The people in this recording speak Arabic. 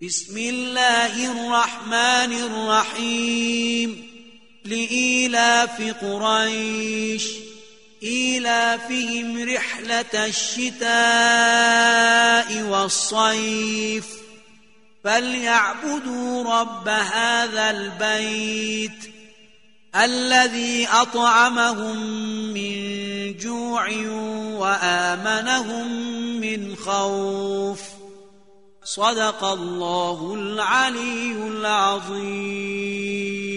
بسم الله الرحمن الرحيم لإيلاف قريش إيلافهم رحلة الشتاء والصيف فليعبدوا رب هذا البيت الذي أطعمهم من جوع وآمنهم من خوف صدق الله العلي العظيم.